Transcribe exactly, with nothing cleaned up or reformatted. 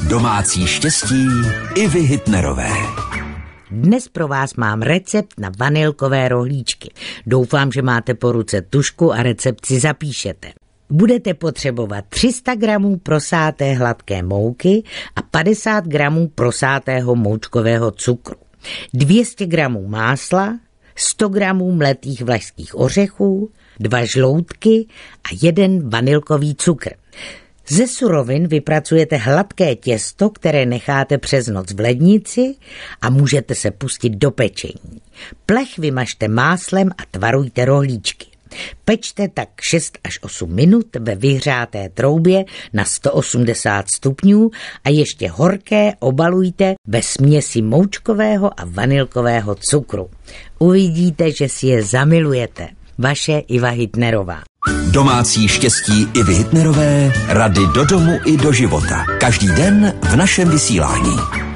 Domácí štěstí Ivy Hitnerové. Dnes pro vás mám recept na vanilkové rohlíčky. Doufám, že máte po ruce tužku a recept si zapíšete. Budete potřebovat tři sta gramů prosáté hladké mouky a padesát gramů prosátého moučkového cukru, dvě stě gramů másla, sto gramů mletých vlašských ořechů, dva žloutky a jeden vanilkový cukr. Ze surovin vypracujete hladké těsto, které necháte přes noc v lednici a můžete se pustit do pečení. Plech vymažte máslem a tvarujte rohlíčky. Pečte tak šest až osm minut ve vyhřáté troubě na sto osmdesát stupňů a ještě horké obalujte ve směsi moučkového a vanilkového cukru. Uvidíte, že si je zamilujete. Vaše Iva Hitnerová. Domácí štěstí Ivy Hitnerové, rady do domu i do života. Každý den v našem vysílání.